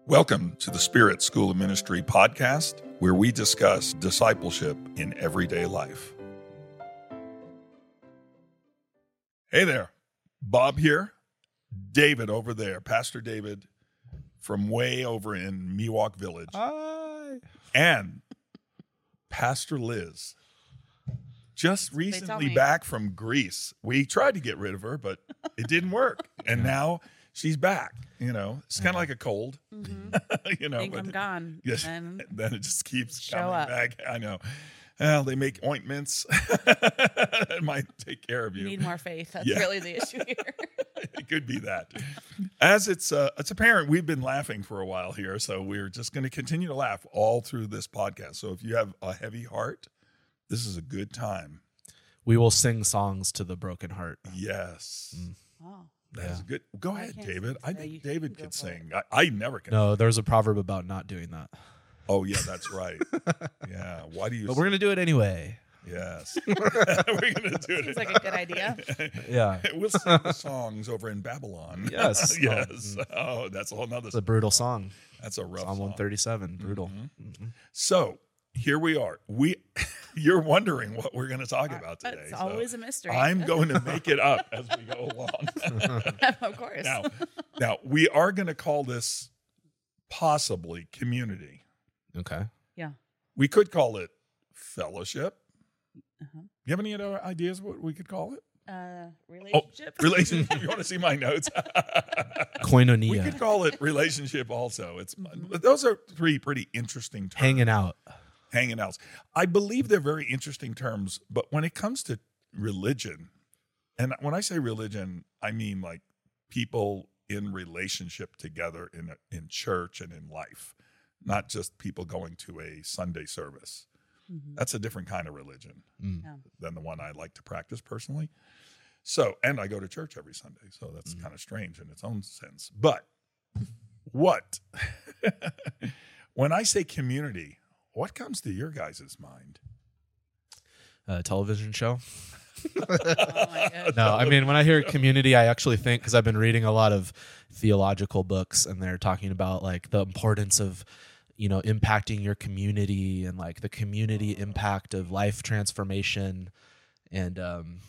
Welcome to the Spirit School of Ministry podcast, where we discuss discipleship in everyday life. Hey there, Bob here, David over there, Pastor David from way over in Miwok Village. Hi. And Pastor Liz, just recently back from Greece. We tried to get rid of her, but it didn't work. And now she's back. You know, it's kind of like a cold. Mm-hmm. You know, think I'm gone. Yes, And then it just keeps show coming up. back. I know. Well, they make ointments. It might take care of you. need more faith. That's Yeah. really the issue here. It could be that. As it's apparent, we've been laughing for a while here, so we're just going to continue to laugh all through this podcast. So if you have a heavy heart, this is a good time. We will sing songs to the broken heart. Yes. Oh. That's good. Go ahead, can't David. I sing, so think you David can could go for sing. I never can. No, there's a proverb about not doing that. Oh, yeah, that's right. Yeah. Why do you But we're going to do it anyway. Yes. We're going to do it. Seems like a good idea. Yeah. We'll sing the songs over in Babylon. Yes. Yes. Oh, that's a whole nother. It's a brutal song. That's a rough Psalm song. 137. Brutal. So here we are. You're wondering what we're going to talk about today. It's always a mystery. I'm going to make it up as we go along. Of course. Now we are going to call this possibly community. Okay. Yeah. We could call it fellowship. Uh-huh. You have any other ideas what we could call it? Relationship. Relationship. You want to see my notes? Koinonia. We could call it relationship also. It's those are three pretty interesting terms. Hanging out. Hanging out. I believe they're very interesting terms, but when it comes to religion, and when I say religion, I mean like people in relationship together in church and in life, not just people going to a Sunday service. Mhm. That's a different kind of religion Yeah. than the one I like to practice personally. So, and I go to church every Sunday, so that's kind of strange in its own sense. But what, when I say community, what comes to your guys' mind? Television show. Oh my goodness. No, I mean, when I hear community, I actually think, because I've been reading a lot of theological books, and they're talking about like the importance of, you know, impacting your community and like the community impact of life transformation. And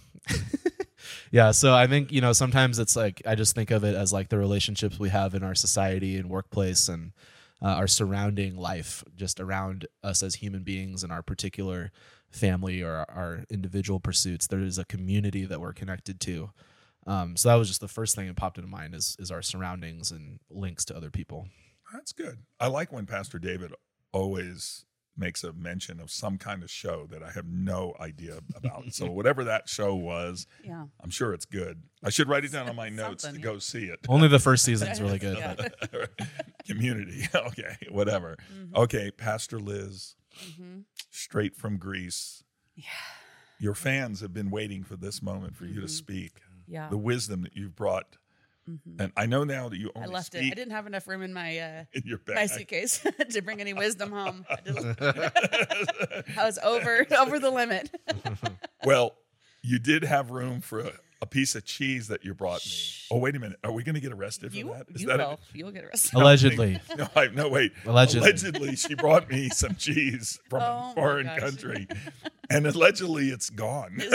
yeah, so I think, you know, sometimes it's like, I just think of it as like the relationships we have in our society and workplace and our surrounding life just around us as human beings and our particular family or our individual pursuits. There is a community that we're connected to. So that was just the first thing that popped into mind is our surroundings and links to other people. That's good. I like when Pastor David always makes a mention of some kind of show that I have no idea about. So whatever that show was, Yeah. I'm sure it's good. I should write it down on my notes to Something. go see it. Only the first season's really good. Yeah. But Community. Okay, whatever. Mhm. Okay, Pastor Liz, Mhm. straight from Greece. Yeah. Your fans have been waiting for this moment for you to Mhm. speak. Yeah. The wisdom that you've brought. Mhm. And I know now that you I only left it. speak I didn't have enough room in my in your my bag. suitcase to bring any wisdom home. I was over the limit. Well, you did have room for a piece of cheese that you brought me. Oh, wait a minute. Are we going to get arrested for You that? Is you that will. You'll get arrested. allegedly. No, wait. Allegedly. She brought me some cheese from Oh, a my foreign gosh. country. And allegedly it's gone. Wow.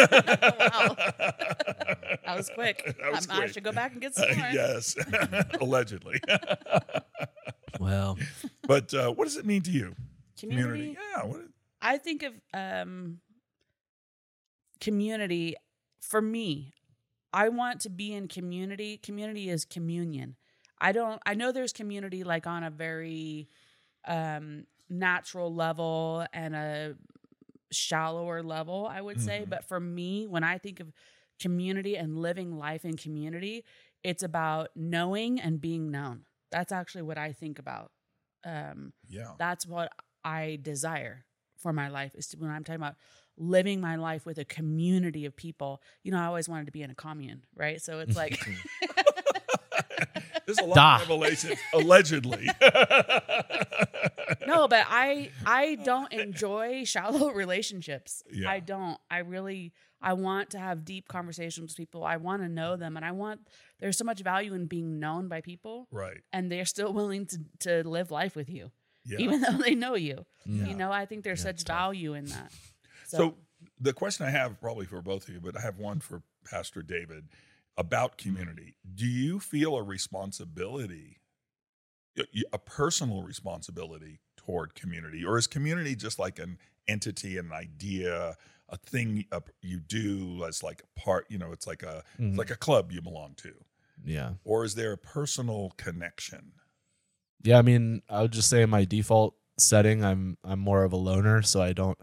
That was quick. That was I quick. should go back and get some more. Yes, allegedly. Well, But what does it mean to you? Community. Yeah. I think of community. For me, I want to be in community. Community is communion. I know there's community like on a very natural level and a shallower level, I would say. Mhm. But for me, when I think of community and living life in community, it's about knowing and being known. That's actually what I think about. Yeah. That's what I desire for my life is when I'm talking about living my life with a community of people. You know, I always wanted to be in a commune, right? So it's like There's a lot of revelations, allegedly. No, but I don't enjoy shallow relationships. Yeah. I don't. I want to have deep conversations with people. I want to know them, and there's so much value in being known by people, Right. and they're still willing to live life with you, Yeah. even though they know you. Yeah. You know, I think there's such it's tough. value in that. So the question I have probably for both of you, but I have one for Pastor David about community. Do you feel a responsibility, a personal responsibility toward community, or is community just like an entity, an idea, a thing you do as like a part? You know, it's like it's like a club you belong to, Yeah. or is there a personal connection? Yeah, I mean, I would just say in my default setting, I'm more of a loner, so I don't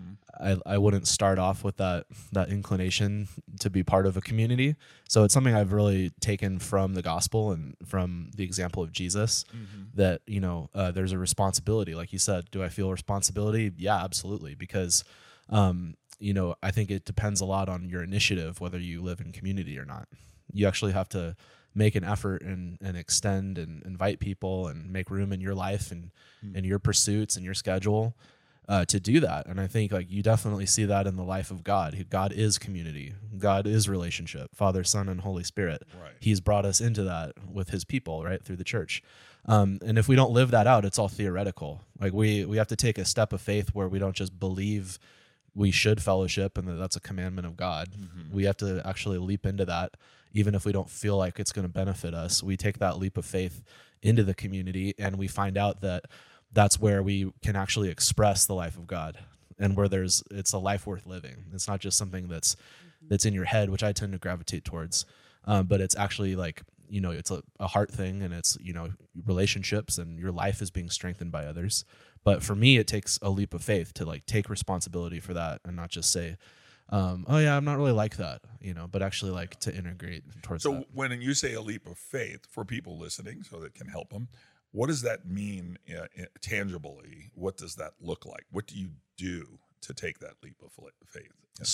I wouldn't start off with that inclination to be part of a community. So it's something I've really taken from the gospel and from the example of Jesus, that, you know, there's a responsibility. Like you said, do I feel responsibility? Yeah, absolutely. Because, you know, I think it depends a lot on your initiative, whether you live in community or not. You actually have to make an effort and extend and invite people and make room in your life and your pursuits and your schedule to do that. And I think like you definitely see that in the life of God. God is community. God is relationship, Father, Son, and Holy Spirit. Right. He's brought us into that with his people, right, through the church. And if we don't live that out, it's all theoretical. Like we have to take a step of faith where we don't just believe we should fellowship and that's a commandment of God. We have to actually leap into that, even if we don't feel like it's going to benefit us. We take that leap of faith into the community, and we find out that that's where we can actually express the life of God, and where it's a life worth living. It's not just something that's in your head, which I tend to gravitate towards, but it's actually like, you know, it's a heart thing, and it's, you know, relationships, and your life is being strengthened by others. But for me, it takes a leap of faith to like take responsibility for that and not just say, oh yeah, I'm not really like that, you know, but actually like to integrate towards So that. when you say a leap of faith, for people listening, so that can help them, what does that mean tangibly? What does that look like? What do you do to take that leap of faith?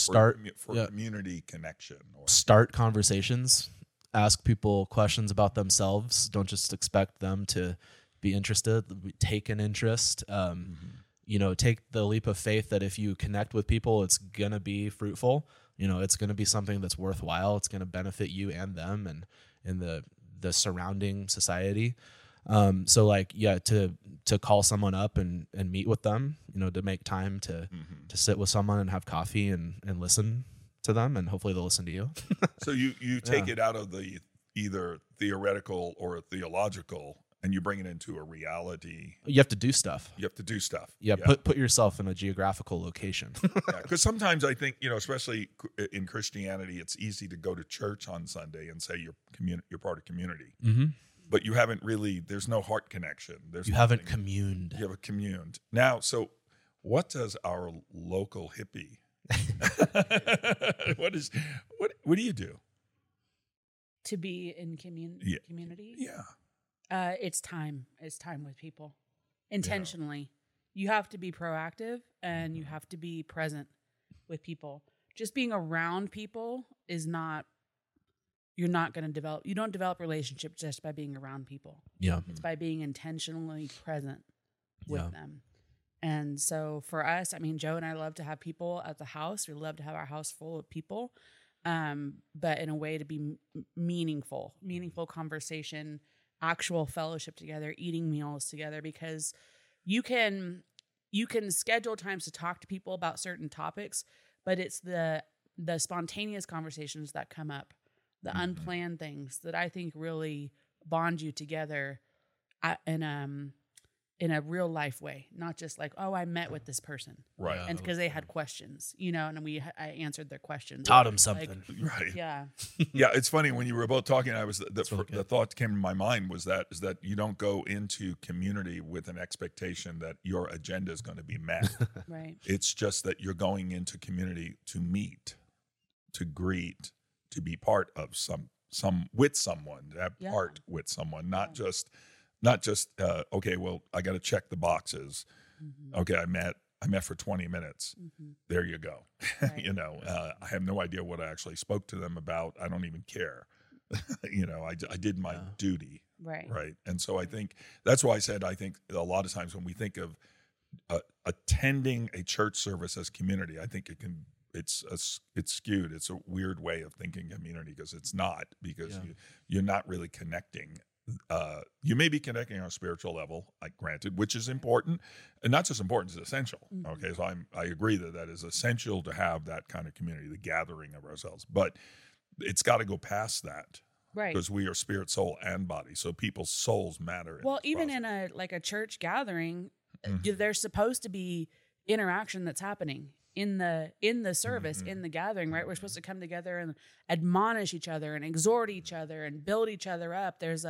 For community connection. Start conversations, ask people questions about themselves. Don't just expect them to be interested. Take an interest. You know, take the leap of faith that if you connect with people, it's going to be fruitful. You know, it's going to be something that's worthwhile. It's going to benefit you and them and the surrounding society. So like, yeah, to call someone up and meet with them, you know, to make time to sit with someone and have coffee and listen to them, and hopefully they'll listen to you. So you take it out of the either theoretical or theological, and you bring it into a reality. You have to do stuff. You have to do stuff. Yeah. Put yourself in a geographical location. Because sometimes I think, you know, especially in Christianity, it's easy to go to church on Sunday and say you're part of community. But you haven't really, there's no heart connection. You haven't communed. You haven't communed. Now, so what does our local hippie, what do you do? to be in community. Yeah. It's time. It's time with people intentionally. You have to be proactive and you have to be present with people. Just being around people is not, you're not going to develop, you don't develop relationships just by being around people. Yeah. It's by being intentionally present with them. And so for us, I mean, Joe and I love to have people at the house. We love to have our house full of people, but in a way to be meaningful conversation, actual fellowship together, eating meals together, because you can schedule times to talk to people about certain topics, but it's the spontaneous conversations that come up, the unplanned things that I think really bond you together in a real life way, not just like, oh, I met with this person, right? And because they had questions, you know, and I answered their questions, taught them something, right? Yeah, yeah. It's funny when you were both talking. I was the thought that came to my mind was that you don't go into community with an expectation that your agenda is going to be met. right. It's just that you're going into community to meet, to greet, to be part of some with someone, to have part with someone, not just okay, well, I got to check the boxes. Okay, I met for 20 minutes. There you go. Right. You know, I have no idea what I actually spoke to them about. I don't even care. You know, I did my duty. Right. Right. And so I think that's why I said I think a lot of times when we think of attending a church service as community, I think it's skewed. It's a weird way of thinking community because it's not, because you're not really connecting. You may be connecting on a spiritual level, like granted, which is important, and not just important, it's essential. Okay, so I agree that is essential to have that kind of community, the gathering of ourselves, but it's got to go past that. Right. Because we are spirit, soul, and body. So people's souls matter. Well, even in a church gathering, there's supposed to be interaction that's happening in the service, in the gathering, right? We're supposed to come together and admonish each other and exhort each other and build each other up. There's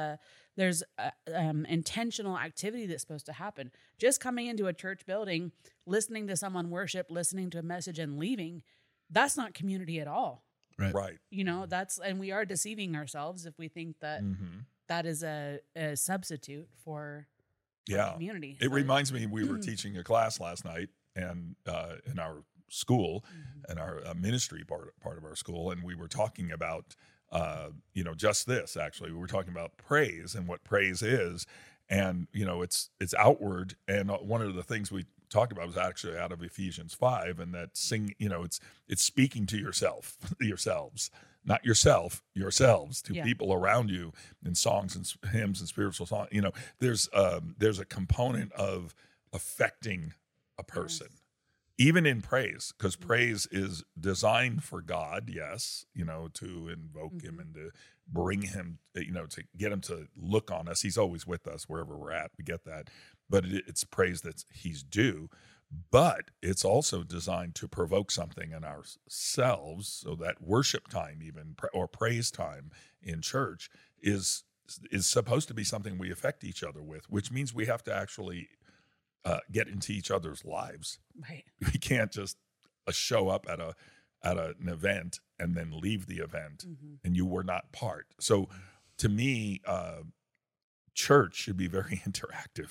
intentional activity that's supposed to happen. Just coming into a church building, listening to someone worship, listening to a message and leaving, that's not community at all. Right. You know, and we are deceiving ourselves if we think that that is a substitute for community. It reminds me, we were teaching a class last night and in our school and our ministry part of our school, and we were talking about just this. Actually, we were talking about praise and what praise is, and it's outward. And one of the things we talked about was actually out of Ephesians 5, and that it's speaking to yourselves, not yourselves to people around you in songs and hymns and spiritual songs. There's a component of affecting a person, even in praise, because praise is designed for God, to invoke him and to bring him, to get him to look on us. He's always with us wherever we're at. We get that. But it's praise that he's due. But it's also designed to provoke something in ourselves, so that worship time or praise time in church is supposed to be something we affect each other with, which means we have to actually get into each other's lives. Right. We can't just show up at an event and then leave the event and you were not part. So to me, church should be very interactive.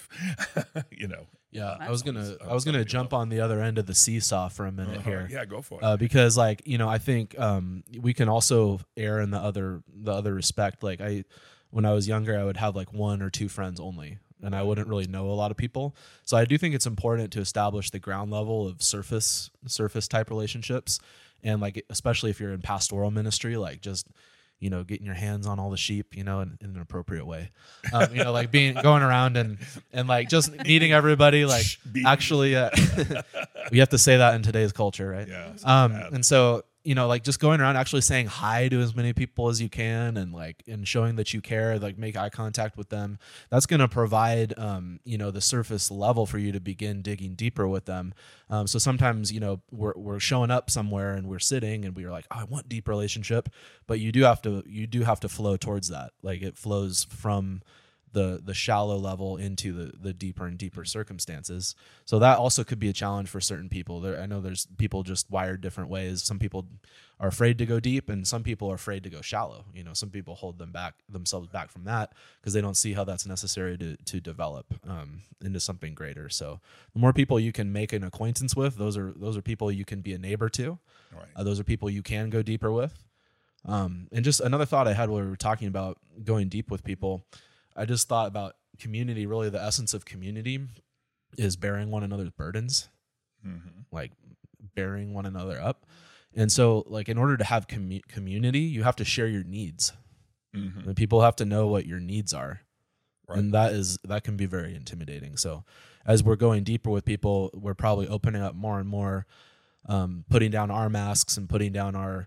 Yeah, I was gonna jump on the other end of the seesaw for a minute here. Yeah, go for it. Because I think we can also err in the other respect. Like when I was younger, I would have like one or two friends only, and I wouldn't really know a lot of people. So I do think it's important to establish the ground level of surface type relationships, and like especially if you're in pastoral ministry, like just getting your hands on all the sheep, in an appropriate way, like going around and like just meeting everybody, like actually, we have to say that in today's culture, right? Yeah. And so, like just going around actually saying hi to as many people as you can and showing that you care, like make eye contact with them. That's going to provide, the surface level for you to begin digging deeper with them. So sometimes, we're showing up somewhere and we're sitting and we're like, oh, I want deep relationship, but you do have to flow towards that. Like it flows from the shallow level into the deeper and deeper circumstances. So that also could be a challenge for certain people. I know there's people just wired different ways. Some people are afraid to go deep and some people are afraid to go shallow. Some people hold themselves back from that because they don't see how that's necessary to develop into something greater. So the more people you can make an acquaintance with, those are people you can be a neighbor to. Right. Those are people you can go deeper with. And just another thought I had while we were talking about going deep with people, I just thought about community. Really, the essence of community is bearing one another's burdens, like bearing one another up. And so, like, in order to have community, you have to share your needs. And people have to know what your needs are. Right. And that can be very intimidating. So as we're going deeper with people, we're probably opening up more and more, putting down our masks and putting down our,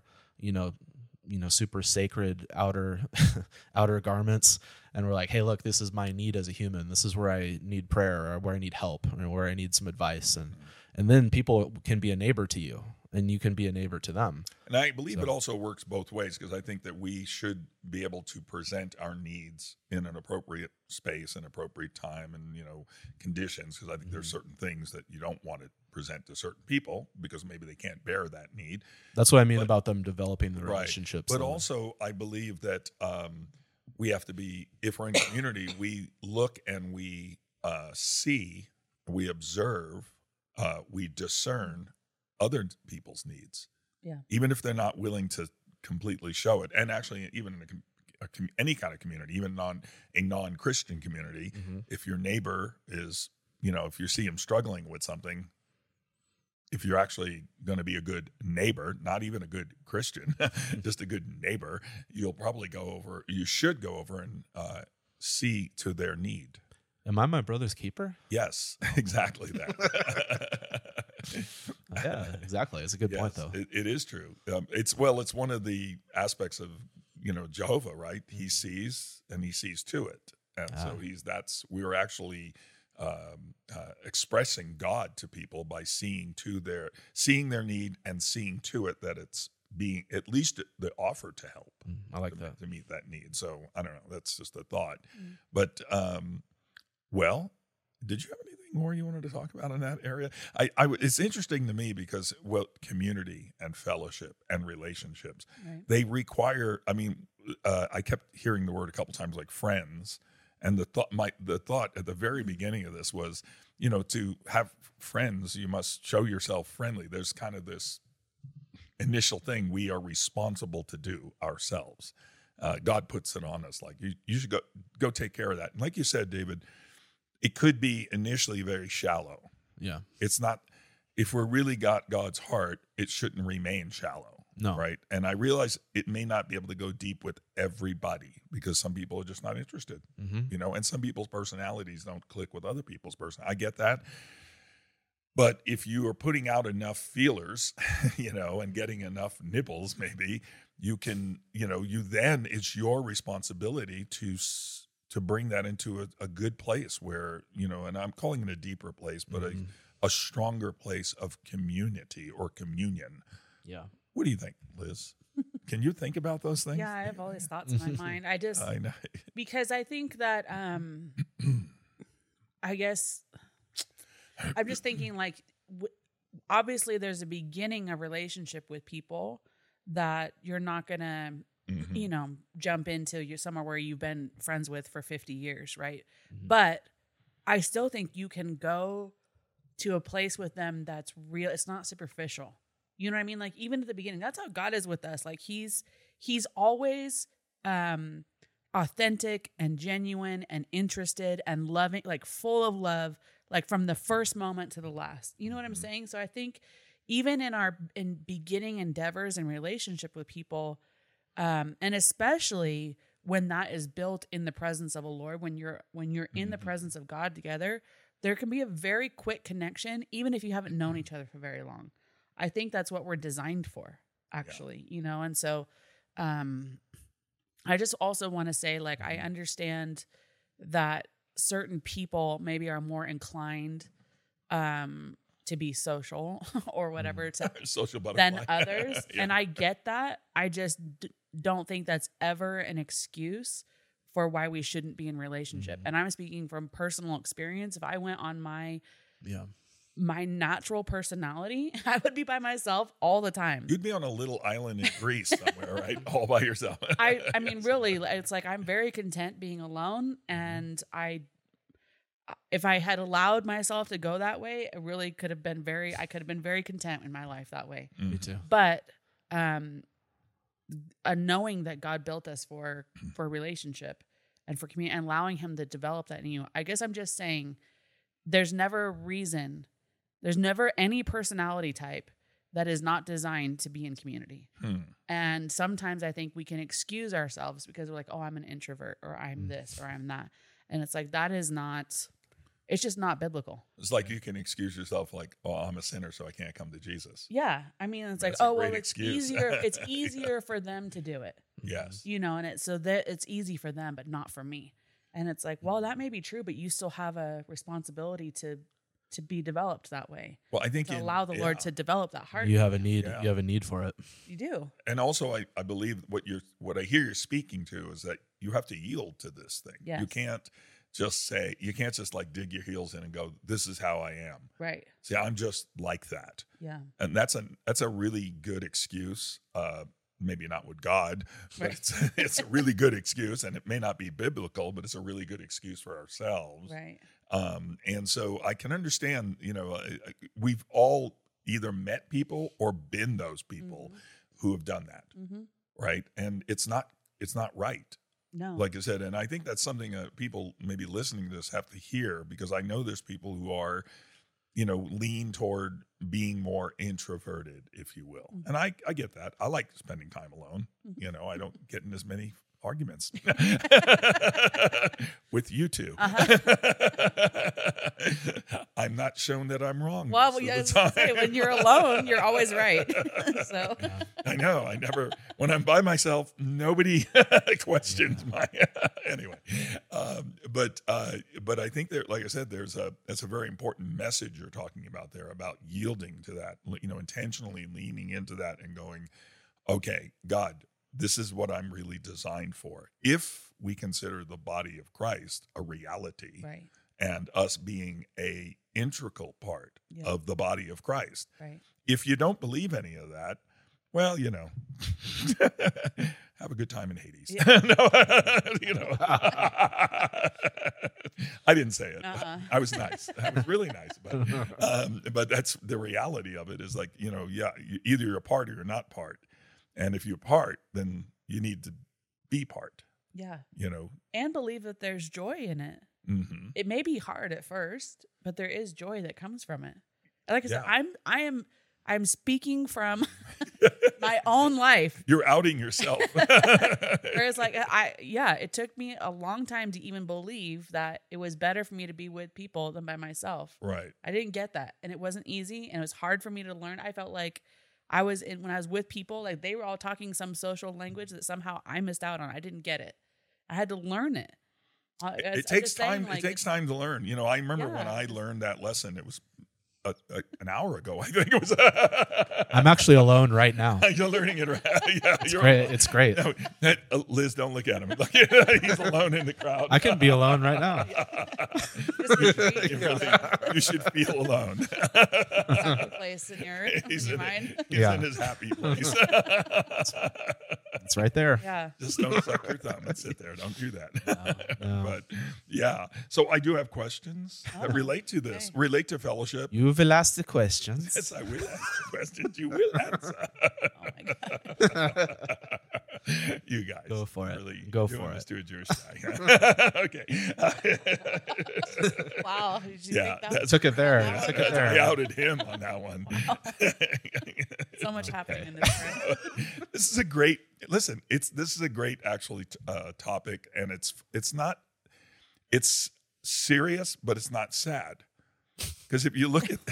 super sacred outer garments. And we're like, hey, look, this is my need as a human. This is where I need prayer or where I need help or where I need some advice. And then people can be a neighbor to you and you can be a neighbor to them. And I believe it also works both ways, because I think that we should be able to present our needs in an appropriate space and appropriate time and, conditions, because I think there's certain things that you don't want to present to certain people because maybe they can't bear that need. That's what I mean about them developing the relationships. But also I believe that we have to be, if we're in community, we look and we see, we observe, we discern other people's needs, even if they're not willing to completely show it. And actually, even in any kind of community, even a non-Christian community. If your neighbor is, if you see him struggling with something, if you're actually going to be a good neighbor, not even a good Christian, just a good neighbor, you should go over and see to their need. Am I my brother's keeper? Yes, exactly that. Yeah, exactly. It's a good point, though. It is true. It's one of the aspects of Jehovah, right? He sees and he sees to it, and so we're actually expressing God to people by seeing their need and seeing to it that it's being at least the offer to help. I like that, to meet that need. So I don't know. That's just a thought, but well, did you have anything more you wanted to talk about in that area? It's interesting to me because community and fellowship and relationships, they require. I mean, I kept hearing the word a couple times, like friends, and the thought at the very beginning of this was, to have friends, you must show yourself friendly. There's kind of this initial thing we are responsible to do ourselves. God puts it on us, like you should go take care of that. And like you said, David, it could be initially very shallow. Yeah. It's not, if we're really got God's heart, it shouldn't remain shallow. No. Right. And I realize it may not be able to go deep with everybody because some people are just not interested, and some people's personalities don't click with other people's personality. I get that. But if you are putting out enough feelers, and getting enough nibbles, maybe you can, then it's your responsibility to bring that into a good place where, and I'm calling it a deeper place, but a stronger place of community or communion. Yeah. What do you think, Liz? Can you think about those things? Yeah, I have all these thoughts in my mind. I know. Because I think that, I guess I'm just thinking like, obviously there's a beginning of relationship with people that you're not going to, jump into somewhere where you've been friends with for 50 years, right? But I still think you can go to a place with them that's real. It's not superficial. You know what I mean? Like even at the beginning, that's how God is with us. Like he's always authentic and genuine and interested and loving, like full of love, like from the first moment to the last. You know what I'm saying? So I think even in beginning endeavors and relationship with people, and especially when that is built in the presence of a Lord, when you're in the presence of God together, there can be a very quick connection, even if you haven't known each other for very long. I think that's what we're designed for, actually, and so I just also want to say, like, I understand that certain people maybe are more inclined to be social or whatever social butterfly than others. And I get that. I just don't think that's ever an excuse for why we shouldn't be in relationship. And I'm speaking from personal experience. If I went on my natural personality, I would be by myself all the time. You'd be on a little island in Greece somewhere, right? All by yourself. I mean, really, it's like I'm very content being alone, and if I had allowed myself to go that way, it really could have been I could have been very content in my life that way. Me too. But knowing that God built us for a relationship and for community, and allowing Him to develop that in you, I guess I'm just saying there's never any personality type that is not designed to be in community. And sometimes I think we can excuse ourselves because we're like, oh, I'm an introvert, or I'm this, or I'm that. And it's like, it's just not biblical. It's like you can excuse yourself like, oh, I'm a sinner, so I can't come to Jesus. Yeah. I mean, it's That's like, a oh, great well, it's excuse. easier. It's easier for them to do it. Yes. And it's easy for them, but not for me. And it's like, well, that may be true, but you still have a responsibility to be developed that way. Well, I think to allow the Lord to develop that heart. You have a need. Yeah. You have a need for it. You do. And also, I believe what I hear you're speaking to is that you have to yield to this thing. Yes. You can't just like dig your heels in and go, this is how I am. Right. See, I'm just like that. Yeah. And that's a really good excuse. Maybe not with God, but Right. it's a really good excuse, and it may not be biblical, but it's a really good excuse for ourselves. Right. And so I can understand, we've all either met people or been those people who have done that. Right. And it's not right. No. Like I said, and I think that's something that people maybe listening to this have to hear, because I know there's people who are, lean toward being more introverted, if you will. And I get that. I like spending time alone. I don't get in as many arguments with you two. I'm not shown that I'm wrong. Well, most of I the was gonna say, time. when you're alone, you're always right. So I know. I never. When I'm by myself, nobody questions my. Anyway, but I think there, like I said, that's a very important message you're talking about there, about yielding to that. Intentionally leaning into that and going, okay, God, this is what I'm really designed for. If we consider the body of Christ a reality, right. and us being a integral part of the body of Christ. Right. If you don't believe any of that, well, have a good time in Hades. Yeah. I didn't say it. Uh-uh. I was nice. I was really nice. But that's the reality of it, is like, either you're part or you're not part. And if you're part, then you need to be part. Yeah. And believe that there's joy in it. Mm-hmm. It may be hard at first, but there is joy that comes from it. Like I said, I'm speaking from my own life. You're outing yourself. Whereas it took me a long time to even believe that it was better for me to be with people than by myself. Right. I didn't get that. And it wasn't easy, and it was hard for me to learn. I felt like when I was with people, like they were all talking some social language that somehow I missed out on. I didn't get it. I had to learn it. It takes time. It takes time to learn. I remember when I learned that lesson, it was an hour ago. I think it was. I'm actually alone right now. You're learning it. Yeah, it's great. It's great. No, Liz, don't look at him. He's alone in the crowd. I can be alone right now. You should feel alone. Happy place in your mind. He's in his happy place. It's right there. Yeah. Just don't suck your thumb and sit there. Don't do that. No. But yeah. So I do have questions that relate to this, relate to fellowship. You will ask the questions. Yes, I will ask the questions. You will answer. Oh my God. You guys. Go for it. Really Go doing for this it. to a Jewish guy. Okay. Wow. Did you think that? Took it there. Took it I there. outed him on that one. So much happening in this room. This is a great this is a great actually topic, and it's serious, but it's not sad, because if you look at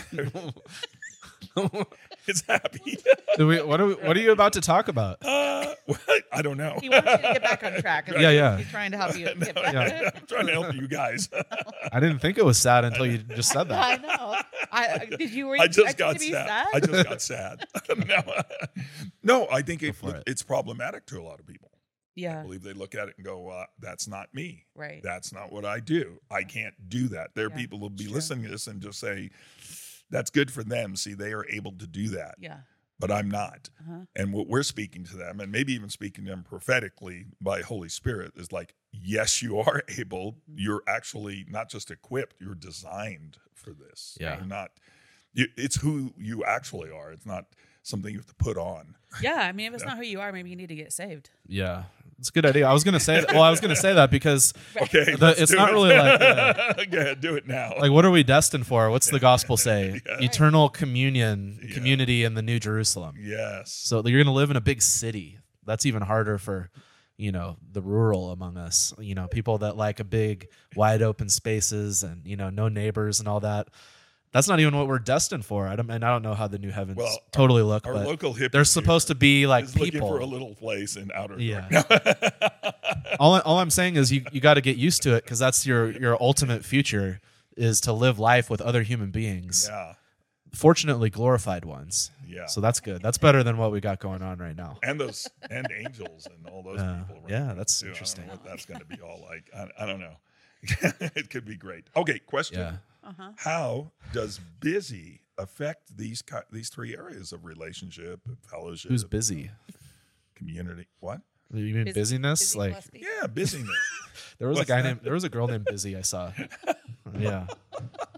it's happy. What are you about to talk about? I don't know. He wants you to get back on track. Yeah. He's trying to help you get back. Yeah. I'm trying to help you guys. I didn't think it was sad until you just said that. I know. Did you? Were you I just expecting got to be sad. I just got sad. No, I think it's problematic to a lot of people. Yeah. I believe they look at it and go, that's not me. Right. That's not what I do. I can't do that. There are people who will be listening to this and just say, that's good for them. See, they are able to do that. Yeah. But I'm not. And what we're speaking to them, and maybe even speaking to them prophetically by Holy Spirit, is like, yes, you are able. You're actually not just equipped, you're designed for this. Yeah. You're not, it's who you actually are. It's not something you have to put on. Yeah. I mean, if it's not who you are, maybe you need to get saved. Yeah. It's a good idea. I was going to say that because Okay, it's not really like go ahead, do it now. like, what are we destined for? What's the gospel say? Yeah. Eternal community in the New Jerusalem. Yes. So you're going to live in a big city. That's even harder for, the rural among us, people that like a big wide open spaces and, no neighbors and all that. That's not even what we're destined for. I don't know how the new heavens totally look. Our but local hippie they're supposed to be like is people. looking for a little place in outer Yeah. York. all I'm saying is you got to get used to it, because that's your ultimate future, is to live life with other human beings. Yeah. Fortunately, glorified ones. Yeah. So that's good. That's better than what we got going on right now. And angels and all those people. Around yeah, that's too. interesting. I don't know what that's going to be all like. I don't know. It could be great. Okay, question. Yeah. How does busy affect these three areas of relationship, fellowship? Who's busy? Community. What? You mean busyness? Busy Like busty. Yeah, busyness. there was What's a that? girl named Busy I saw. Yeah.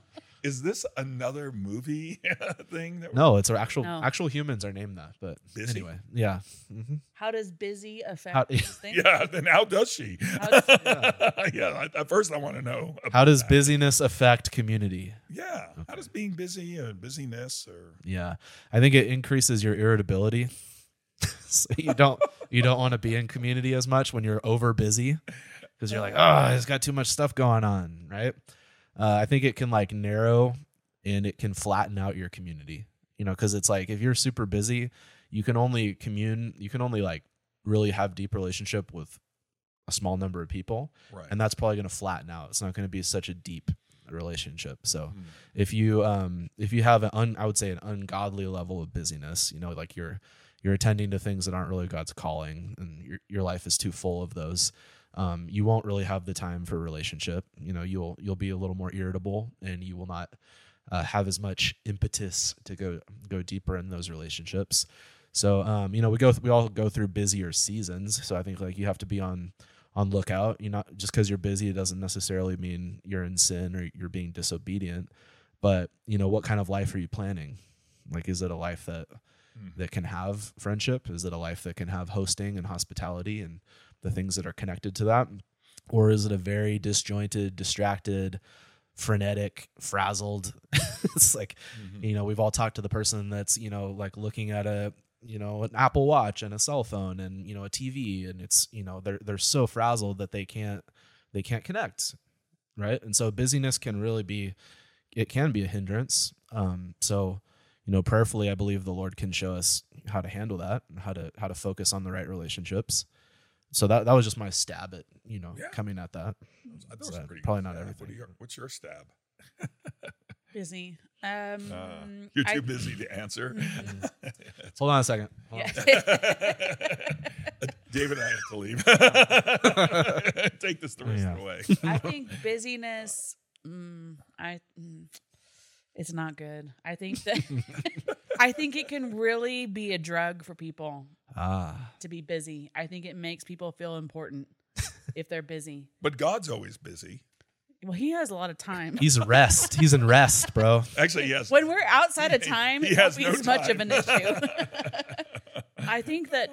is this another movie thing? That No, it's our No. actual humans are named that. But Busy? anyway, yeah. Mhm. How does busy affect How- this thing? Yeah, then how does she? How does she- Yeah, at first I want to know. How about does that. busyness affect community? Yeah, how does being busy or busyness or Yeah, I think it increases your irritability. So you don't want to be in community as much when you're over busy because you're like, oh, it's got too much stuff going on, right? I think it can like narrow and it can flatten out your community, because it's like if you're super busy, you can only like really have deep relationship with a small number of people, right? and that's probably going to flatten out. It's not going to be such a deep relationship. So Mm. if you have I would say an ungodly level of busyness, like you're attending to things that aren't really God's calling, and your life is too full of those. You won't really have the time for relationship. You'll be a little more irritable, and you will not have as much impetus to go deeper in those relationships. So we all go through busier seasons. So I think like you have to be on lookout. Just because you're busy, it doesn't necessarily mean you're in sin or you're being disobedient. But what kind of life are you planning? Like, is it a life that can have friendship? Is it a life that can have hosting and hospitality and the things that are connected to that? Or is it a very disjointed, distracted, frenetic, frazzled? It's like, we've all talked to the person that's, like looking at an Apple Watch and a cell phone and, a TV, and it's, they're so frazzled that they can't connect. Right. And so busyness can be a hindrance. So, prayerfully, I believe the Lord can show us how to handle that and how to focus on the right relationships. So that was just my stab at, coming at that. I thought it was a pretty probably good not stab. everything. What's your stab? busy. You're too busy to answer. Hold on a second. Hold on. David, I have to leave. Take this the rest of the way. I think busyness. It's not good. I think that I think it can really be a drug for people to be busy. I think it makes people feel important if they're busy. But God's always busy. Well, he has a lot of time. He's in rest, bro. Actually, yes. When we're outside of time, He it has won't be no as much of time. an issue. I think that,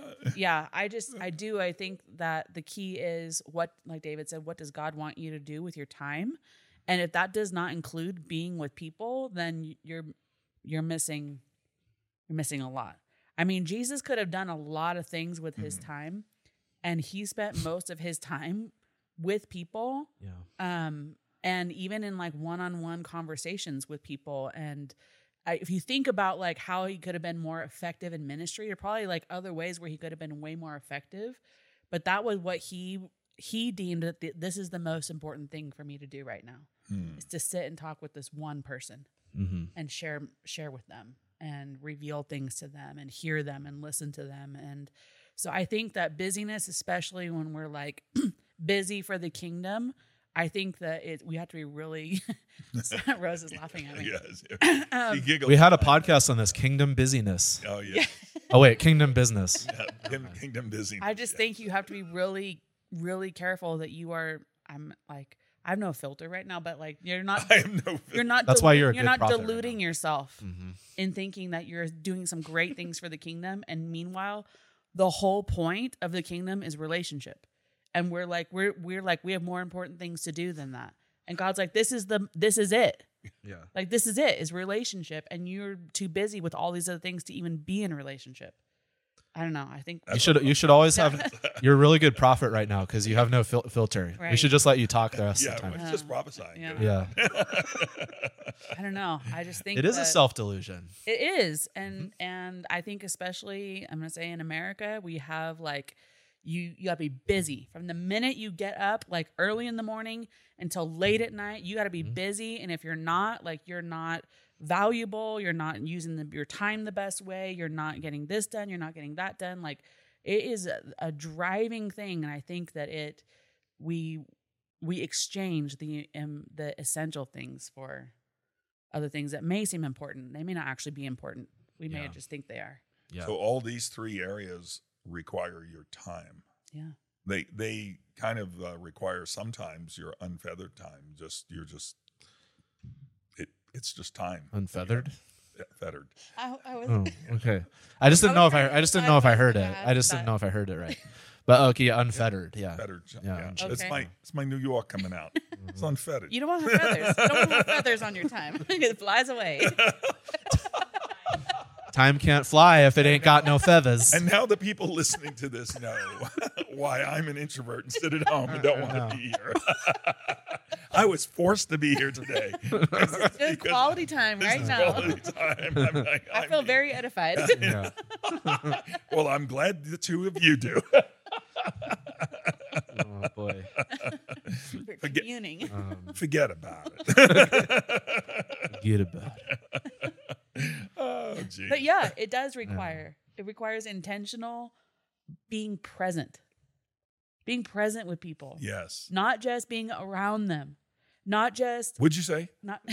I think that the key is what, like David said, what does God want you to do with your time? And if that does not include being with people, then you're missing a lot. I mean, Jesus could have done a lot of things with his time, and he spent most of his time with people. Yeah. And even in like one-on-one conversations with people. And if you think about like how he could have been more effective in ministry, there are probably like other ways where he could have been way more effective. But that was what he deemed that this is the most important thing for me to do right now, is to sit and talk with this one person and share with them and reveal things to them and hear them and listen to them. And so I think that busyness, especially when we're like busy for the kingdom, I think that we have to be really. Rose is laughing at me. Yes. He giggled. We had a podcast on this, Kingdom Busyness. Oh, yeah. Oh wait, Kingdom Business. Kingdom busy. I just think you have to be really, really careful that you are. I have no filter right now, but like you're not. I have no. You're not. That's why you're a You're good not prophet right diluting now. yourself in thinking that you're doing some great things for the kingdom, and meanwhile, the whole point of the kingdom is relationship, and we're like we have more important things to do than that. And God's like, this is it. Yeah. Like this is it, is relationship, and you're too busy with all these other things to even be in a relationship. I don't know. I think You should always have. You're a really good prophet right now because you have no filter. We Right. should just let you talk the rest Yeah, of the time. it's just prophesying. Yeah. Yeah, I don't know. I just think it is a that- self delusion. It is, and I think especially I'm gonna say in America we have like you gotta be busy from the minute you get up, like early in the morning until late at night. You gotta be busy, and if you're not, like you're not valuable, you're not using your time the best way, you're not getting this done, you're not getting that done. Like it is a driving thing, and I think that we exchange the essential things for other things that may seem important. They may not actually be important. We may Yeah. just think they are. Yeah. So all these three areas require your time. Yeah. They kind of require sometimes your unfeathered time. It's just time. Unfeathered. Yeah, fettered. I was. Oh, okay. I just didn't know if I just didn't know if I heard it. Yeah, I just didn't know if I heard it right. But okay, unfettered. Yeah. Fettered. Yeah. Yeah. Okay. It's my New York coming out. It's unfettered. You don't want feathers. You don't want feathers on your time. It flies away. Time can't fly if it ain't got no feathers. And now the people listening to this know why I'm an introvert and sit at home and don't want to be here. I was forced to be here today. Good quality time This right is now. quality time. I feel very edified. Yeah. well. I'm glad the two of you do. Oh boy. We're communing. Forget about it. Get about it. Oh, gee. But yeah, it does require. It requires intentional being present. Being present with people. Yes. Not just being around them. Not just Would you say? not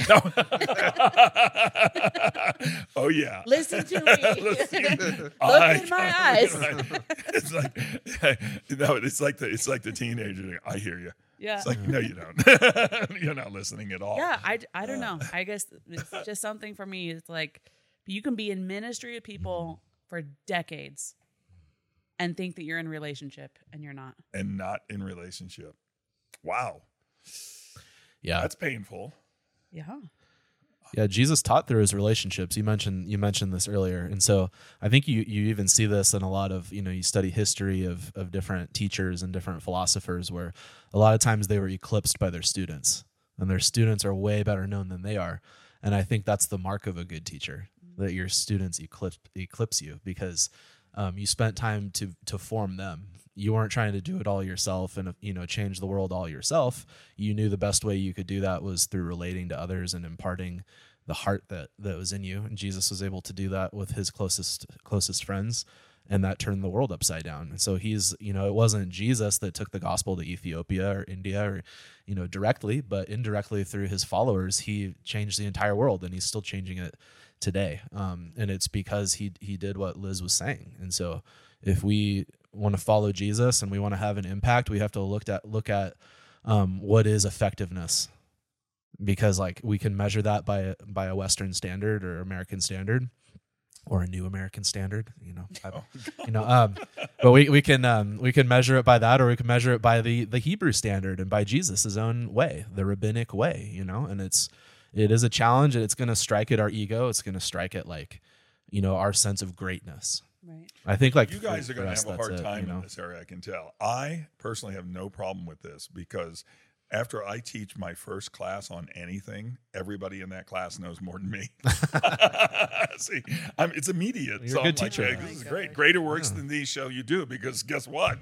Oh yeah. listen to me. Listen, Look in my eyes. It's like no, it's like the teenager. I hear you. Yeah. It's like no, you don't. You're not listening at all. Yeah, I don't know. I guess it's just something for me. It's like you can be in ministry with people for decades and think that you're in a relationship and you're not. And not in relationship. Wow, Yeah. that's painful. Yeah. Yeah, Jesus taught through his relationships. You mentioned this earlier. And so I think you even see this in a lot of, you study history of different teachers and different philosophers where a lot of times they were eclipsed by their students. And their students are way better known than they are. And I think that's the mark of a good teacher, that your students eclipse you because you spent time to form them. You weren't trying to do it all yourself and change the world all yourself. You knew the best way you could do that was through relating to others and imparting the heart that was in you. And Jesus was able to do that with his closest friends, and that turned the world upside down. And so he's, it wasn't Jesus that took the gospel to Ethiopia or India or, directly, but indirectly through his followers, he changed the entire world, and he's still changing it today. And it's because he did what Liz was saying. And so if we want to follow Jesus and we want to have an impact, we have to look at what is effectiveness, because like we can measure that by a Western standard or American standard or a new American standard, but we can measure it by that, or we can measure it by the Hebrew standard and by Jesus' own way, the rabbinic way, and it is a challenge, and it's going to strike at our ego. It's going to strike at our sense of greatness. Right. I think You guys are going to have a hard time in this area, I can tell. I personally have no problem with this because after I teach my first class on anything, everybody in that class knows more than me. See, it's immediate. You're a good teacher. Like, this is great. Greater works than these shall you do, because guess what?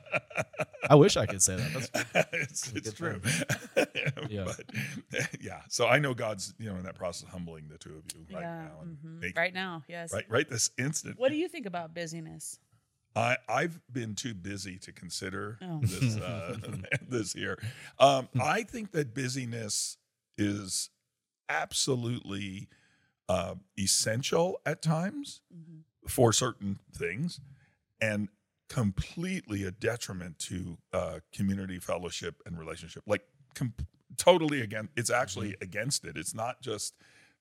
I wish I could say that. That's it's true. Yeah. But, yeah. So I know God's in that process of humbling the two of you right now. And Right now, yes. right this instant. What do you think about busyness? I've been too busy to consider Oh. this this year. I think that busyness is absolutely essential at times for certain things, and completely a detriment to community fellowship and relationship. Like totally against. It's actually against it. It's not just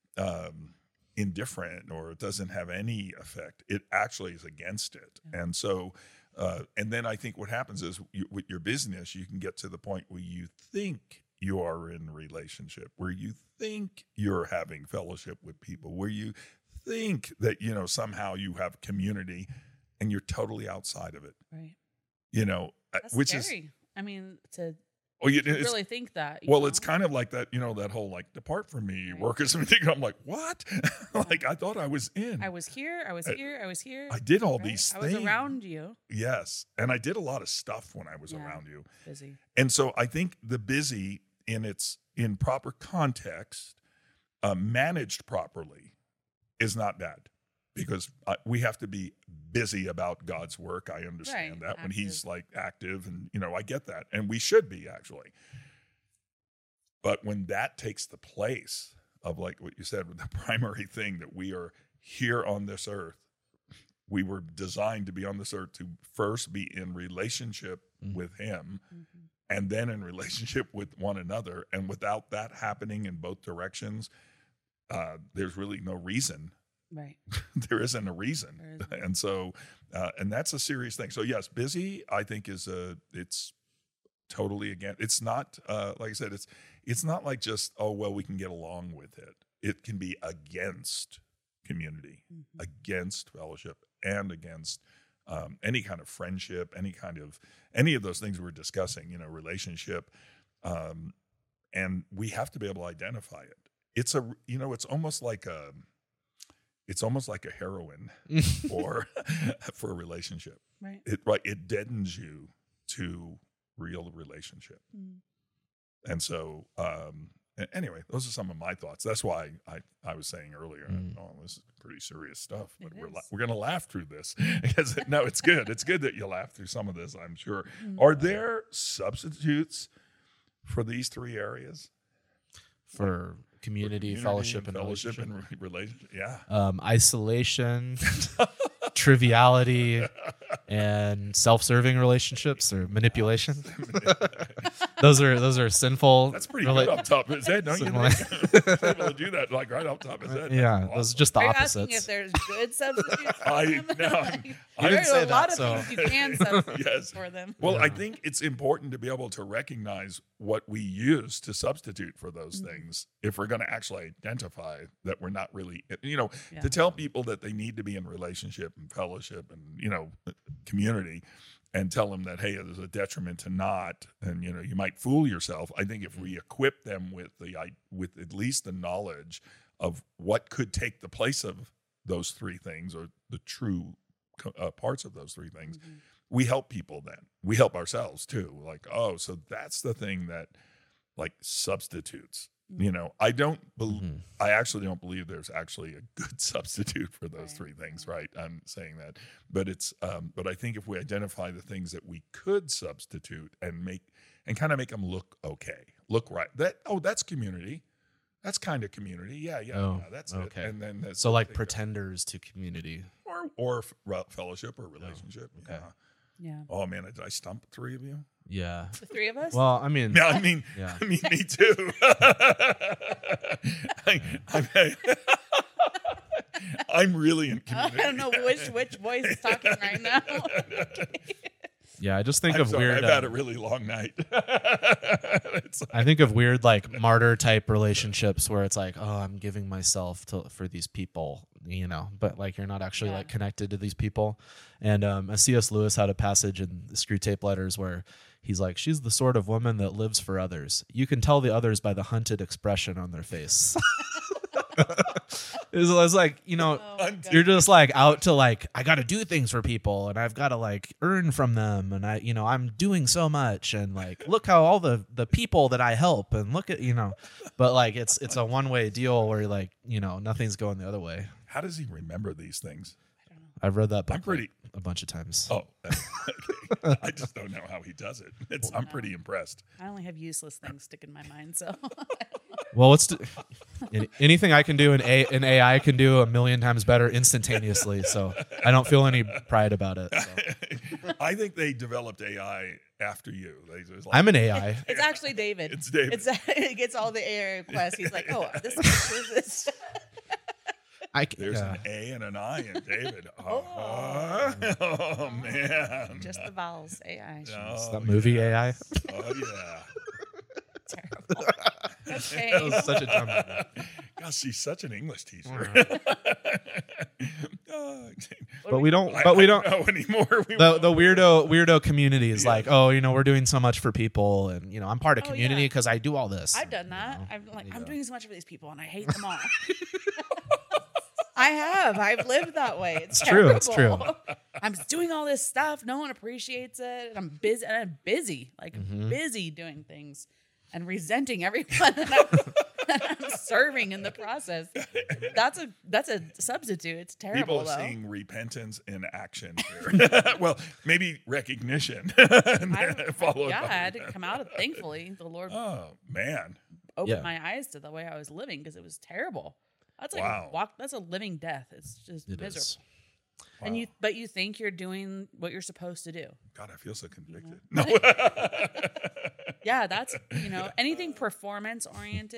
indifferent or it doesn't have any effect. It actually is against it. And so and then I think what happens is with your business, you can get to the point where you think you are in relationship, where you think you're having fellowship with people, where you think that somehow you have community, and you're totally outside of it. Right. That's Which scary. scary. I mean, to it's really think that. Well, it's kind of like that, that whole like depart from me, workers. I'm like, what? Like I thought I was in. I was here. I was here. I did all right? these I things. was around you. Yes, and I did a lot of stuff when I was around you. Busy. And so I think the busy in proper context, managed properly, is not bad, because we have to be busy about God's work. I understand that when he's like active, and I get that, and we should be actually. But when that takes the place of like what you said, with the primary thing that we are here on this earth, we were designed to be on this earth to first be in relationship with him, and then in relationship with one another. And without that happening in both directions, there's really no reason. Right. There isn't a reason. There isn't. And so, and that's a serious thing. So yes, busy, I think it's totally again, it's not, like I said, it's not like just, oh, well, we can get along with it. It can be against community, against fellowship, and against any kind of friendship, any of those things we're discussing, relationship. And we have to be able to identify it. It's almost like a heroin for a relationship. Right. It deadens you to real relationship. And so, anyway, those are some of my thoughts. That's why I was saying earlier, this is pretty serious stuff, but we're going to laugh through this. Because, no, it's good. It's good that you laugh through some of this, I'm sure. Are there substitutes for these three areas? For community, fellowship, and relationship. Yeah. Isolation, triviality, and self-serving relationships or manipulation. Those are sinful. That's pretty good up top of his head, don't you think? Able to do that like right up top of his head. Yeah, Awesome. those are just the Are you opposites. asking if there's good substitutes for I them? didn't say There's a that, lot of so- things you can substitute Yes. for them. Well, I think it's important to be able to recognize what we use to substitute for those things if we're going to actually identify that we're not really, Yeah. to tell people that they need to be in relationship and fellowship and, community, and tell them that, hey, there's a detriment to not, and, you might fool yourself. I think if we equip them with at least the knowledge of what could take the place of those three things, or the true parts of those three things, we help people then. We help ourselves too. Like, oh, so that's the thing that like substitutes. I actually don't believe there's actually a good substitute for those three things, right? I'm saying that. But I think if we identify the things that we could substitute and kind of make them look okay, look right. That's community. That's kind of community. Yeah, that's okay. it. And then that's So like pretenders to community. or fellowship or relationship. okay. Yeah. Yeah. Oh man, did I stump three of you? Yeah. The three of us? Well, I mean, Yeah, I mean, Yeah. me too. I'm really in I community. don't know which voice is talking right now. yeah. I just think I'm of sorry, weird. I've had a really long night. I think of weird like martyr type relationships where it's like, oh, I'm giving myself for these people, but like you're not actually like connected to these people. And C.S. Lewis had a passage in the Screw Tape Letters where he's like, she's the sort of woman that lives for others. You can tell the others by the hunted expression on their face. It was like, you're just like out to like, I got to do things for people and I've got to like earn from them. And I'm doing so much. And like, look how all the people that I help and look at, but like, it's a one-way deal where like, nothing's going the other way. How does he remember these things? I've read that book I'm pretty- a bunch of times. Oh, okay. I just don't know how he does it. I'm pretty impressed. I only have useless things stick in my mind, so Well, anything I can do an AI can do 1,000,000 times better instantaneously. So I don't feel any pride about it. So. I think they developed AI after you. I'm an AI. it's actually David. It's David. He gets all the AI requests. He's like, oh, this is this. There's an A and an I in David. Oh man. Just the vowels, AI. Oh, that movie AI. Oh yeah. Terrible. Okay. That was such a dumb movie. Gosh, she's such an English teacher. But we don't. I don't know anymore. The weirdo community is like, oh, we're doing so much for people, and I'm part of Oh, community yeah. because I do all this. I've done that. I'm go. doing so much for these people, and I hate them all. I have. I've lived that way. It's true, terrible. it's true. I'm doing all this stuff. No one appreciates it. And I'm busy. And I'm busy, busy doing things, and resenting everyone that I'm serving in the process. That's a substitute. It's terrible. People are though. seeing repentance in action here. Well, maybe recognition. And then followed I by had to repentance. come out of. Thankfully, the Lord Oh man. opened Yeah. my eyes to the way I was living because it was terrible. That's like Wow. that's a living death. It's just It miserable. is. And you think you're doing what you're supposed to do. God, I feel so convicted. No. Yeah, that's anything performance oriented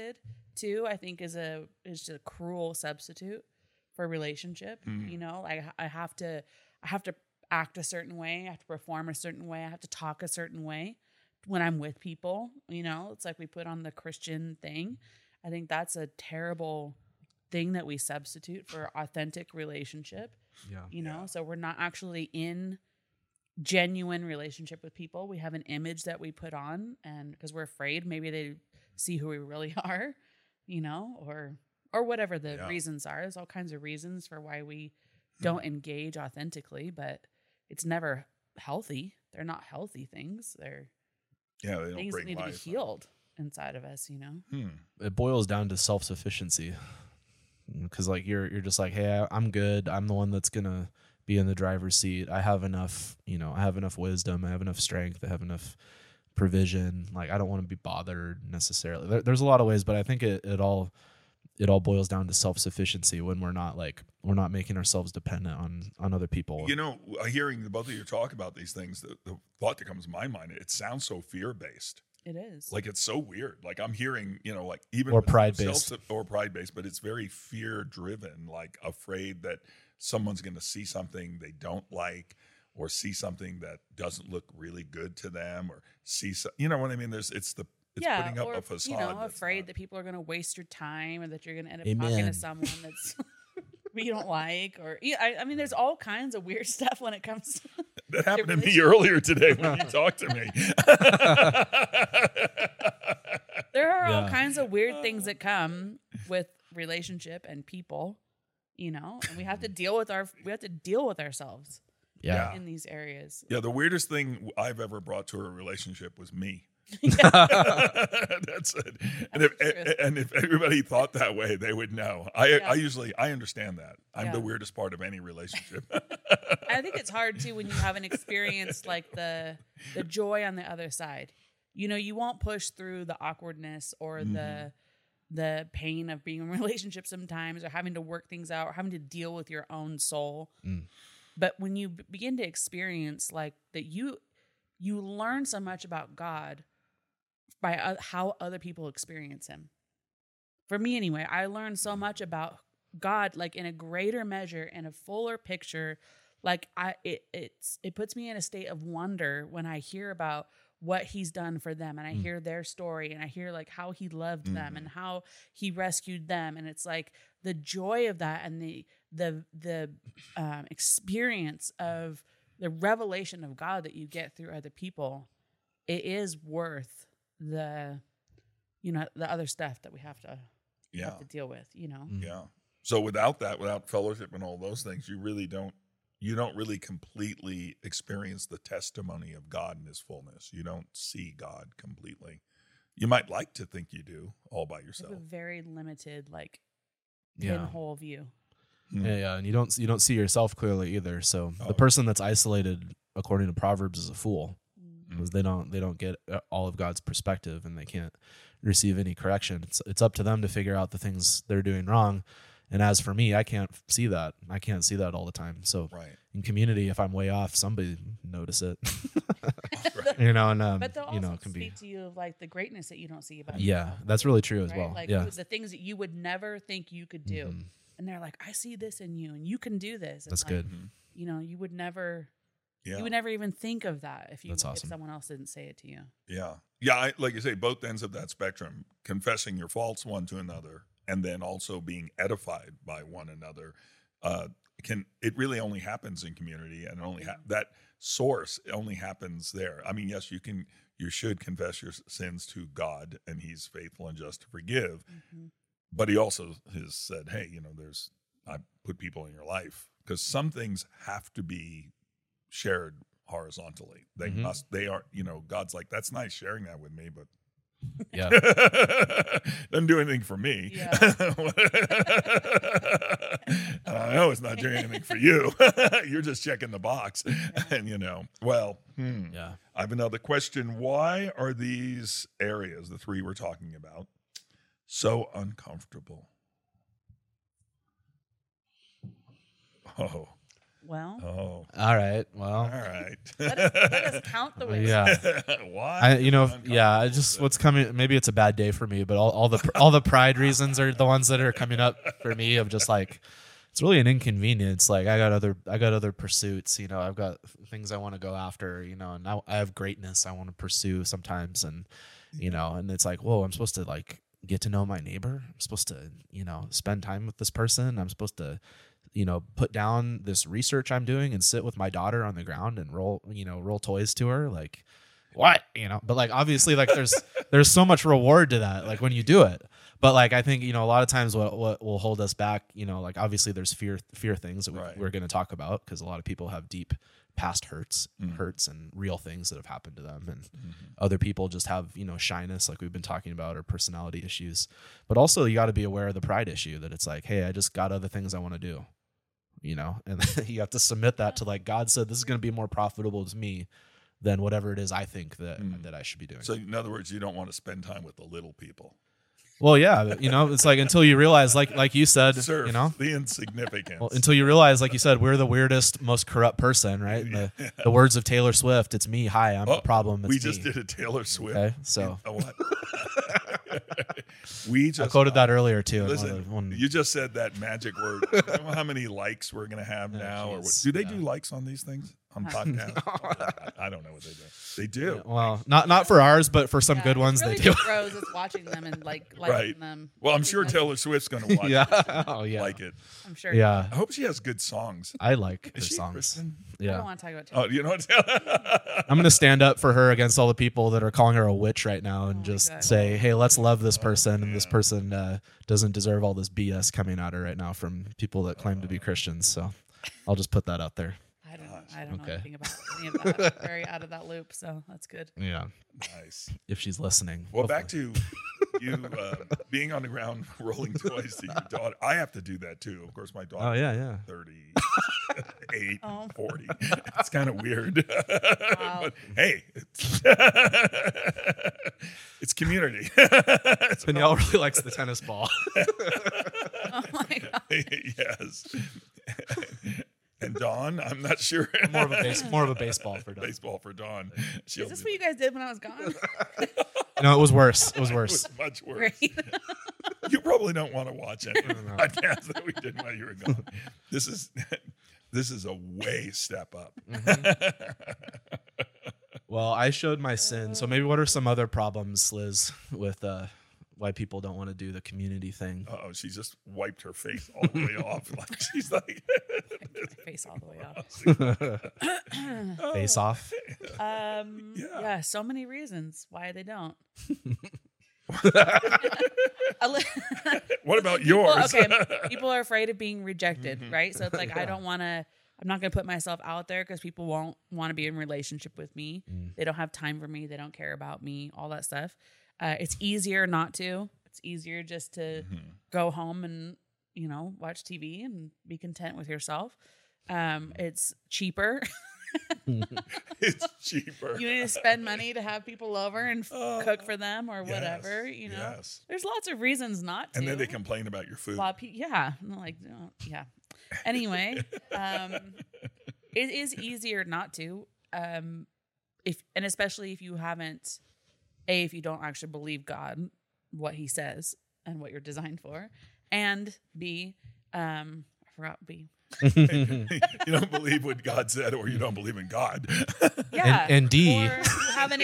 too, I think is a cruel substitute for relationship. You know, like I have to act a certain way, I have to perform a certain way, I have to talk a certain way when I'm with people. You know, it's like we put on the Christian thing. I think that's a terrible thing that we substitute for authentic relationship. Yeah. You know, so we're not actually in genuine relationship with people. We have an image that we put on, and because we're afraid maybe they see who we really are, you know, or whatever the reasons are. There's all kinds of reasons for why we don't engage authentically, but it's never healthy. They're not healthy things. They're they don't things that bring need to be life. healed inside of us, you know. It boils down to self-sufficiency, because like you're just like, hey, I'm good. I'm the one that's gonna be in the driver's seat. I have enough, you know, I have enough wisdom. I have enough strength. I have enough provision. Like I don't want to be bothered necessarily. There's a lot of ways, but I think it all boils down to self-sufficiency when we're not making ourselves dependent on other people. You know, hearing the both of you talk about these things, the thought that comes to my mind, it sounds so fear-based. It is. Like it's so weird. Like I'm hearing, you know, like even Or pride-based. or pride-based, but it's very fear-driven, like afraid that someone's going to see something they don't like, or see something that doesn't look really good to them, or see, you know what I mean? It's putting up or, a facade. you know, that's afraid not- that people are going to waste your time, or that you're going to end up Amen. talking to someone that's you don't like, or I mean, there's all kinds of weird stuff when it comes to That happened to me relationship. earlier today when you talked to me. There are all Yeah. kinds of weird things that come with relationship and people, you know, and we have to deal with ourselves Yeah. in these areas. Yeah, the weirdest thing I've ever brought to a relationship was me. That's it. And if everybody thought that way, they would know. I understand that. I'm Yeah. the weirdest part of any relationship. I think it's hard too when you haven't experienced like the joy on the other side. You know, you won't push through the awkwardness or the pain of being in a relationship sometimes, or having to work things out, or having to deal with your own soul. But when you begin to experience like that, you learn so much about God by how other people experience him. For me anyway, I learned so much about God, like in a greater measure, in a fuller picture. Like it puts me in a state of wonder when I hear about what he's done for them, and I hear their story, and I hear like how he loved them and how he rescued them. And it's like the joy of that, and the experience of the revelation of God that you get through other people. It is worth the other stuff that we have to deal with, you know? Yeah. So without fellowship and all those things, you don't really completely experience the testimony of God in his fullness. You don't see God completely. You might like to think you do all by It's yourself. a very limited, like, Yeah. pinhole view. Yeah, and you don't see yourself clearly either. So Oh. the person that's isolated, according to Proverbs, is a fool, because they don't get all of God's perspective, and they can't receive any correction. It's up to them to figure out the things they're doing wrong. And as for me, I can't see that. I can't see that all the time. So Right. in community, if I'm way off, somebody notice it. Right. You know, and But they'll you know, also it can speak be. to you of like the greatness that you don't see about Yeah, yourself, that's really true as right? well. Like Yeah. the things that you would never think you could do. Mhm. And they're like, I see this in you, and you can do this. And That's like, good. You know, you would never Yeah. you would never even think of that if That's awesome. if someone else didn't say it to you. Yeah. Yeah. Like you say, both ends of that spectrum, confessing your faults one to another, and then also being edified by one another. It really only happens in community, and that source only happens there. I mean, yes, you should confess your sins to God, and he's faithful and just to forgive. But he also has said, hey, you know, I put people in your life, because some things have to be shared horizontally. They are, you know, God's like, that's nice sharing that with me, but Yeah. doesn't do anything for me. Yeah. And I know it's not doing anything for you. You're just checking the box. And, you know, well, Yeah. I have another question. Why are these areas, the three we're talking about, so uncomfortable? Oh, Well, Oh, All right. all Well, right. let us count the wins. yeah. What? I Uncomfortable just bit. what's coming. Maybe it's a bad day for me, but all the pride reasons are the ones that are coming up for me. Of just like, it's really an inconvenience. Like I got other pursuits. I've got things I want to go after. And I have greatness I want to pursue sometimes, and and it's like, whoa, I'm supposed to like get to know my neighbor. I'm supposed to spend time with this person. I'm supposed to put down this research I'm doing and sit with my daughter on the ground and roll toys to her. Like, what? But like, obviously, like there's so much reward to that, like when you do it. But like, I think, a lot of times what will hold us back, like obviously there's fear things that Right. we're going to talk about, because a lot of people have deep past hurts and real things that have happened to them. And other people just have, shyness, like we've been talking about, or personality issues. But also you got to be aware of the pride issue, that it's like, hey, I just got other things I want to do. And you have to submit that to, like, God said this is going to be more profitable to me than whatever it is I think that I should be doing. So in other words, you don't want to spend time with the little people. Well, yeah, it's like, until you realize, like you said, Serve the insignificance. well, until you realize, like you said, we're the weirdest, most corrupt person, right? And the words of Taylor Swift, it's me. Hi, I'm the problem. It's we me. just did a Taylor Swift. Okay, so What? We just I quoted that earlier too. Listen, you just said that magic word. I don't know how many likes we're going to have now. Or what. geez. Do they do likes on these things? On podcasts? I don't know what they do. They do. well, not for ours, but for some good ones really they do. just Rose is watching them and liking Right. them. Well, I'm liking sure them. Taylor Swift's going to watch Yeah. it, Oh yeah. like it. I'm sure. Yeah. I hope she has good songs. I like her Is she a songs. Christian? I don't Yeah. want to talk about Oh, Taylor. you know what? I'm gonna stand up for her against all the people that are calling her a witch right now, and Oh my just God. say, hey, let's love this person, and this person doesn't deserve all this BS coming at her right now from people that claim to be Christians. So I'll just put that out there. I don't know Okay. anything about any of that. Very out of that loop, so that's good. Yeah. Nice. If she's listening. Well, back to you being on the ground rolling toys to your daughter. I have to do that too. Of course, my daughter. Oh yeah. 38, Oh. 40. It's kind of weird. Wow. But hey, it's community. Danielle really likes the tennis ball. Oh my God. Yes. And Dawn, I'm not sure. more of a baseball for Doug. Baseball for Dawn. Is this what you guys did when I was gone? No, it was worse. It was It worse. was much worse. Great. You probably don't want to watch any podcast that we did while you were gone. This is a way step up. Well, I showed my sin. So maybe what are some other problems, Liz, with why people don't want to do the community thing? Oh, she just wiped her face all the way off. Like she's like Face all the way off. Face off. Yeah, so many reasons why they don't. What about People- yours? okay, people are afraid of being rejected, right? So it's like I'm not going to put myself out there because people won't want to be in relationship with me. They don't have time for me. They don't care about me. All that stuff. It's easier not to. It's easier just to go home and watch TV and be content with yourself. It's cheaper. It's cheaper. You need to spend money to have people over and cook for them or Yes, whatever. yes. There's lots of reasons not to. And then they complain about your food. A lot of yeah. I'm like, no, yeah. Anyway, it is easier not to. Especially if you haven't, if you don't actually believe God, what He says, and what you're designed for, and B, I forgot B. You don't believe what God said, or you don't believe in God. Yeah, And D. Or you haven't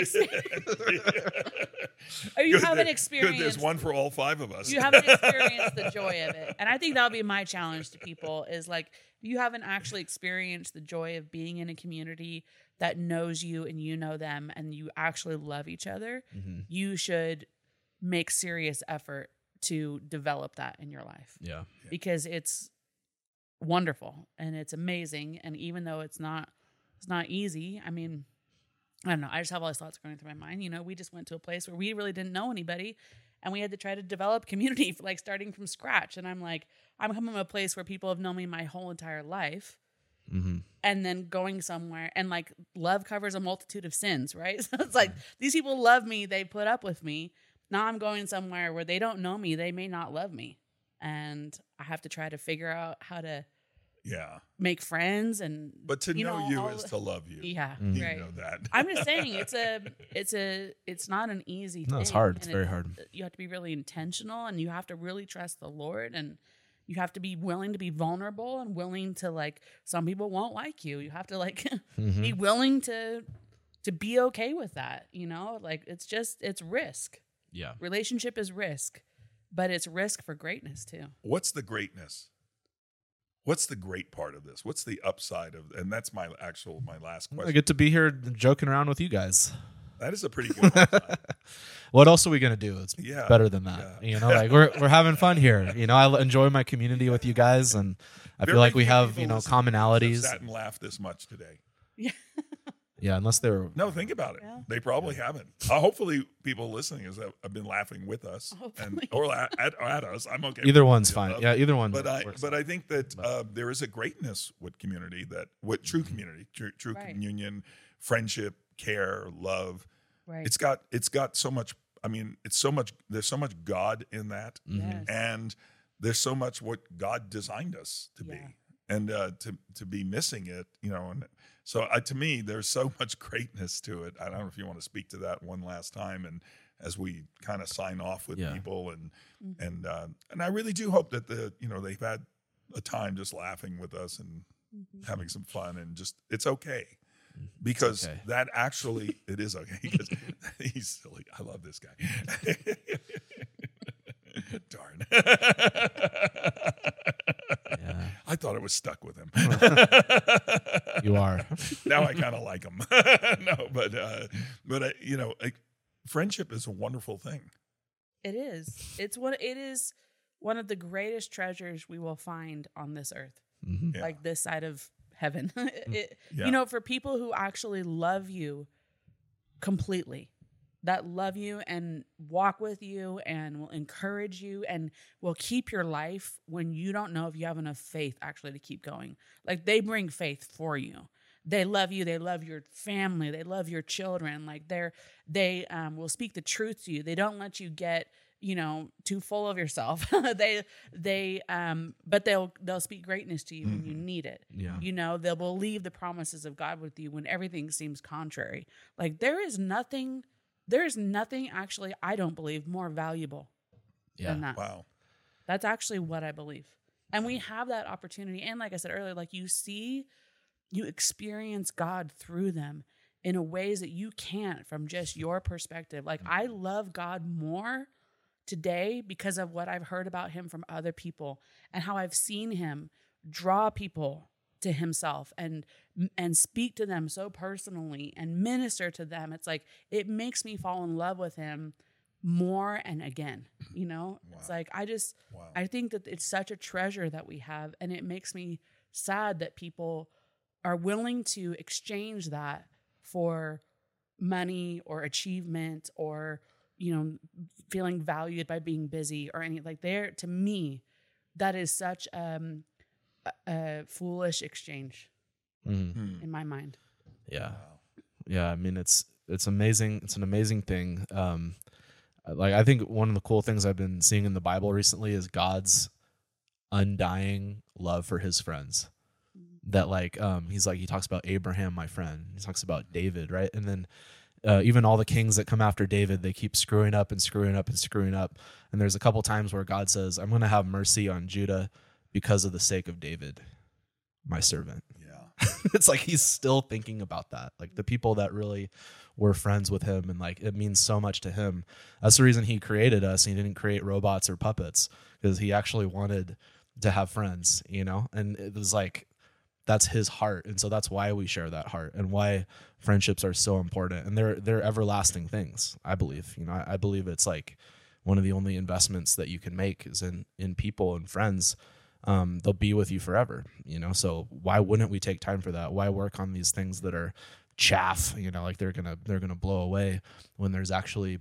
or you haven't experienced. Good, there's one for all five of us. You haven't experienced the joy of it. And I think that'll be my challenge to people is like, you haven't actually experienced the joy of being in a community that knows you and you know them and you actually love each other. You should make serious effort to develop that in your life Yeah. because it's wonderful and it's amazing. And even though it's not easy, I mean, I don't know. I just have all these thoughts going through my mind. We just went to a place where we really didn't know anybody and we had to try to develop community like starting from scratch. And I'm like, I'm coming from a place where people have known me my whole entire life. And then going somewhere and like love covers a multitude of sins, right? So it's like these people love me. They put up with me. Now I'm going somewhere where they don't know me. They may not love me. And I have to try to figure out how to Yeah. make friends and But to know you all is the- to love you. yeah, Mm. You right. know that. I'm just saying it's not an easy thing. No, it's hard. It's and very hard. You have to be really intentional, and you have to really trust the Lord, and you have to be willing to be vulnerable and willing to, like, some people won't like you. You have to, like, Mm-hmm. be willing to be okay with that, like it's risk. Yeah. Relationship is risk, but it's risk for greatness too. What's the greatness? What's the great part of this? What's the upside of? And that's my last I question. get to be here joking around with you guys. That is a pretty good upside. What else are we gonna do? It's Yeah. better than that. Yeah. Like we're having fun here. I enjoy my community with you guys, and I feel Very like we few have people listening to this commonalities. have sat and laughed this much today. Yeah, unless they're No, think about it. Yeah. They probably haven't. Hopefully, people listening have been laughing with us Hopefully. or at us. I'm okay. either with one's it, fine. love. Yeah, either one. But works. I think that there is a greatness with community with true community, true Right. communion, friendship, care, love. Right. It's got so much. I mean, it's so much. There's so much God in that, Yes. and there's so much what God designed us to be, Yeah. and to be missing it, and so to me, there's so much greatness to it. I don't know if you want to speak to that one last time, and as we kind of sign off with Yeah. people, and I really do hope that they've had a time just laughing with us and having some fun, and just it's okay. Because okay. that actually, it is okay. Because he's silly. I love this guy. Darn. Yeah. I thought I was stuck with him. You are. Now I kind of like him. No, but friendship is a wonderful thing. It is. It is one of the greatest treasures we will find on this earth, Mhm. Yeah. like this side of heaven. Yeah. For people who actually love you completely, that love you and walk with you and will encourage you and will keep your life when you don't know if you have enough faith actually to keep going. Like, they bring faith for you. They love you. They love your family. They love your children. Like, they will speak the truth to you. They don't let you get too full of yourself. But they'll speak greatness to you when you need it. Yeah. They'll believe the promises of God with you when everything seems contrary. Like, there is nothing actually, I don't believe, more valuable than that. Wow. That's actually what I believe. And we have that opportunity. And like I said earlier, like, you experience God through them in a ways that you can't from just your perspective. Like, I love God more today because of what I've heard about him from other people and how I've seen him draw people to himself and speak to them so personally and minister to them. It's like, it makes me fall in love with him more and again, It's like, Wow. I think that it's such a treasure that we have, and it makes me sad that people are willing to exchange that for money or achievement or feeling valued by being busy or any, like, to me, that is such a foolish exchange in my mind. Yeah. Yeah. I mean, it's amazing. It's an amazing thing. Like, I think one of the cool things I've been seeing in the Bible recently is God's undying love for his friends. That, like, he talks about Abraham, my friend. He talks about David, right? And then even all the kings that come after David, they keep screwing up and screwing up and screwing up. And there's a couple times where God says, I'm going to have mercy on Judah because of the sake of David, my servant. Yeah. It's like he's still thinking about that. Like, the people that really were friends with him, and like, it means so much to him. That's the reason he created us. He didn't create robots or puppets, because he actually wanted to have friends, and it was like, that's his heart. And so that's why we share that heart and why friendships are so important. And they're everlasting things, I believe. I believe it's like one of the only investments that you can make is in people and friends. They'll be with you forever, so why wouldn't we take time for that? Why work on these things that are chaff, like they're gonna blow away, when there's actually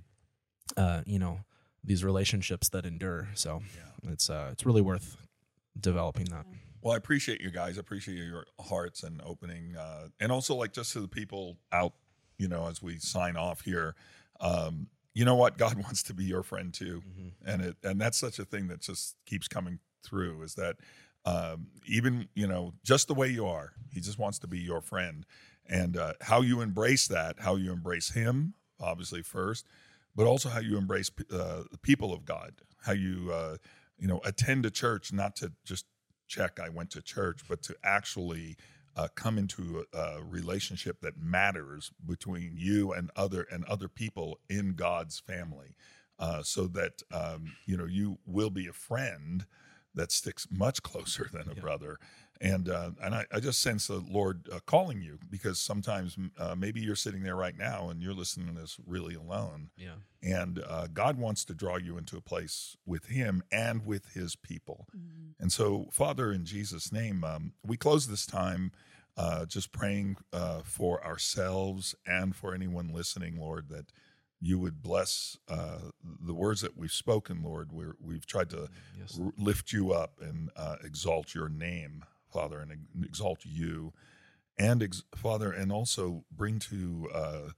these relationships that endure. So it's really worth developing that. Well, I appreciate you guys. I appreciate your hearts and opening, and also, like, just to the people out, as we sign off here. You know what? God wants to be your friend too, and that's such a thing that just keeps coming through. Is that even, just the way you are. He just wants to be your friend. And how you embrace that, how you embrace him, obviously first, but also how you embrace the people of God, how you, attend a church, not to just check I went to church, but to actually come into a relationship that matters between you and other people in God's family, so that you will be a friend that sticks much closer than a brother. And I just sense the Lord calling you, because sometimes maybe you're sitting there right now and you're listening to this really alone. Yeah. And God wants to draw you into a place with him and with his people. Mm-hmm. And so, Father, in Jesus' name, we close this time just praying for ourselves and for anyone listening, Lord, that you would bless the words that we've spoken, Lord. We've tried to lift you up and exalt your name, Father, and exalt you, and Father, and also bring to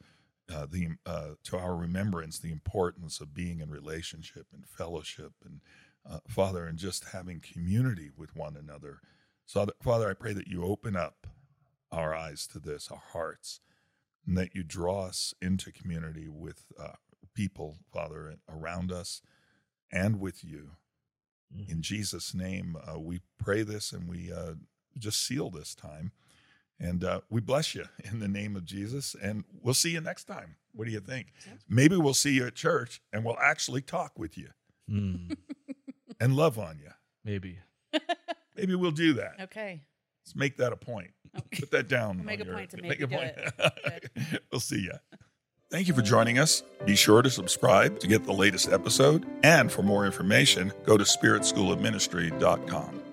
our remembrance the importance of being in relationship and fellowship, and Father, and just having community with one another. So, Father, I pray that you open up our eyes to this, our hearts, and that you draw us into community with people, Father, around us and with you. Mm-hmm. In Jesus' name, we pray this, and we just seal this time. And we bless you in the name of Jesus, and we'll see you next time. What do you think? Maybe we'll see you at church, and we'll actually talk with you and love on you. Maybe we'll do that. Okay. Let's make that a point. Okay. Put that down. Make a point to maybe do it. We'll see you. Thank you for joining us. Be sure to subscribe to get the latest episode. And for more information, go to spiritschoolofministry.com.